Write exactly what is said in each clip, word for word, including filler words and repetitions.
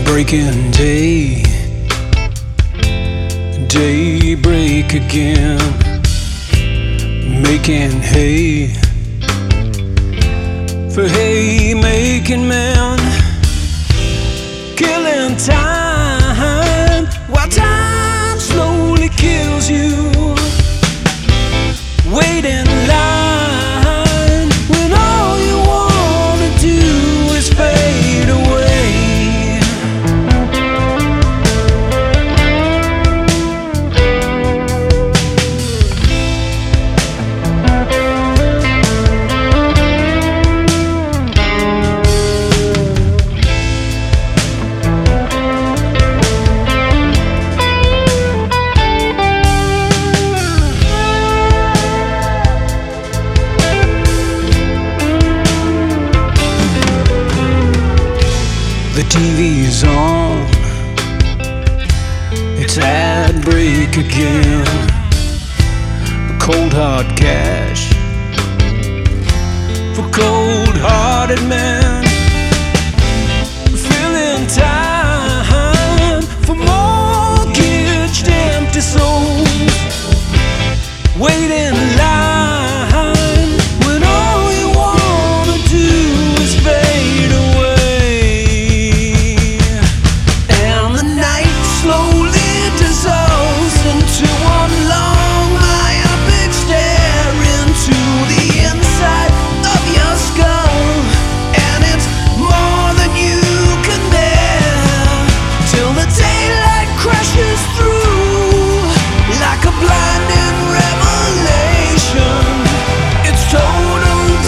breaking day, daybreak again, making hay for haymaking men, killing time while time slowly kills you. Wait in line when all you wanna do is fade away. The T V's on, it's ad break again. Cold hard cash for cold-hearted men, filling time for mortgaged empty souls. Wait in line when all you wanna do is fade away.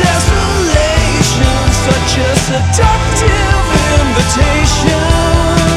Seductive invitation.